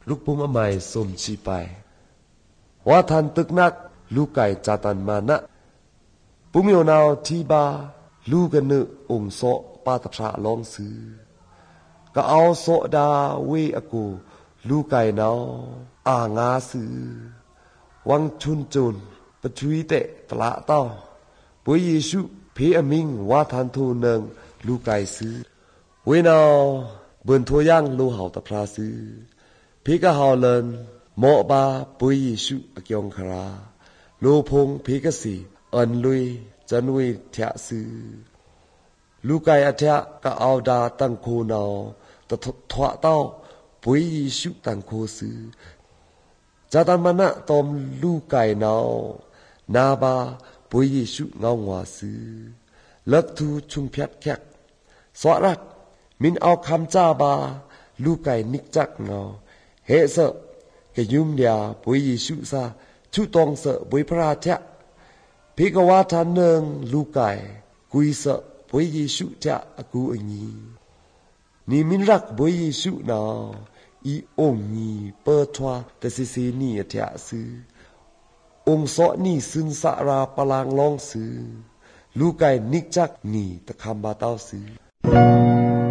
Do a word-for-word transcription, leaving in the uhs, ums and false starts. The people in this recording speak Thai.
ลูกปุ้มอมัยสมชีไปว่าทันตึกนักลูกไก่จาตันมานะปุ้มโยนาวทีบาลูกกันนึองโซปาตพระลองซื้อก็เอาโซดาเวอกูลูกไก่นาวอ่างาซื้อวังชุนจุนปะทุยเตะตละเต้าปุยเยซูเพอมิงว่าทันทูเนิงลูกไก่ซื้อเวนาวเบิ่นทัวย่างลูเห่าตะพราซื้อเพกะเฮาเลินโมบาปุยเยซูอเกียงคราโลพงเพกะสีอันลุยจันวิทยาซื้อลูกไก่อาเทะก็เอาดาตั้งโคนาวตะทวะเต้าปุยเยซูตั้งโคซื้อจาตันมานะตอมลูกไก่นาวนาบาปุยเยซูเงาหัวซื้อเลิกทูชุมเพียดแขกสวรักมินเอาคำจ้าบาลูกไก่นิกจักเงาเฮเสกะยุมเดียปุยเยซูซาชุตองเสบุยพระเทะพิกวาทันเนิงลูกไก่กุยเสปุยเยซูเทะอกูอญีนี่มินรักปุยเยซูนาอีองญีเปิดทวาแต่สิสีนี่เทะซื้อองค์สอนี่ซึนสาราปลางลองซื้อลูกไก่นิกจักนี่ตะคำบาเต้าซื้อ